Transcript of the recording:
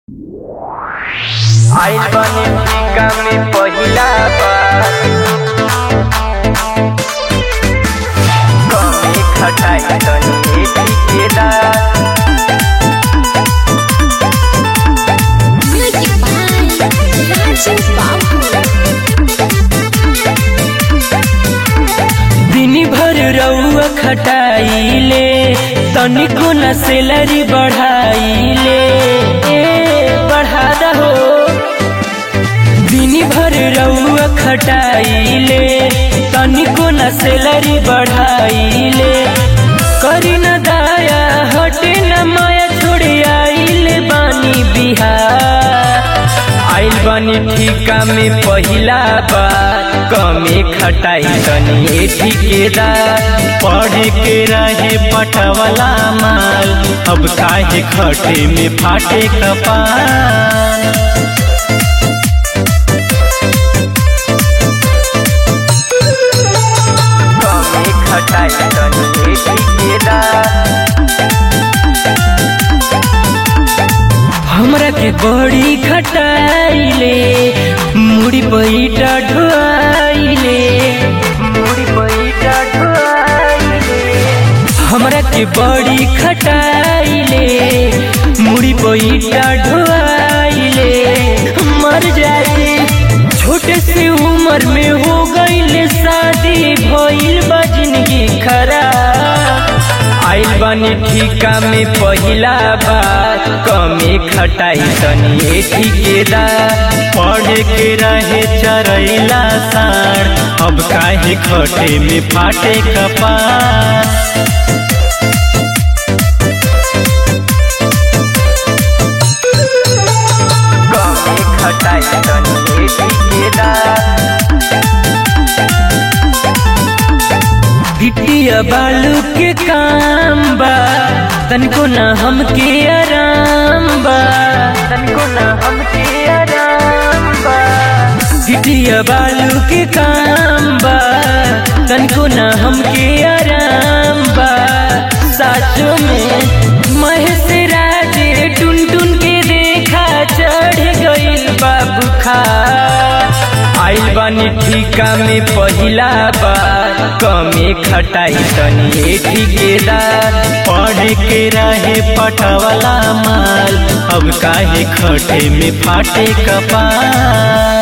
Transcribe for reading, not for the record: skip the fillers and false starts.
आइल बानी टीका में पहिला बार कमे खटाई तनी ठिकेदार दिन भर रउआ खटाइले तनिको न सैलरी बढ़ाइले बढ़ा दहो। दिन भर रउआ खटाइले तनिको न सैलरी बढ़ाइले करी न दाया हटे न माया छोड़े आइले बानी बिहार। आइल बानी ठीका में पहिला बार कमे खटाई तनी ठिकेदार पढ़े के रहे पटवला माल अब काहे खटे में फाटे कपाल। कमे खटाई तनी ठिकेदार हमरा के बड़ी खटाइले मुड़ी पैटा ढोआइले मुड़ी पैटा ढोआइले हमरा के बड़ी खटाइले मुड़ी पैटा ढोआइले मर जाए छोटे से उम्र में हो गइले शादी भइल बा जिंदगी खराब। आइल बानी ठीका में पहिला बार कमे खटाई तनी ठिकेदार पढ़े के रहे चरैला साढ़ अब काहे खटे में फाटे कपाल। कमे खटाई तनी ठिकेदार गिट्टिया बालू के काम बा तनिको न हमके आराम बा तनिको न हमके आराम बा। गिट्टिया बालू के काम बा तनिको न हमके आराम बा। साचो में महेश राजे टुन टुन के देखा चढ़ गइल बा बुखार। आइल बानी ठीका में पहिला बार कमे खटाई तनी ठिकेदार पढ़े के रहे पटवला माल अब काहे खटे में फाटे कपाल।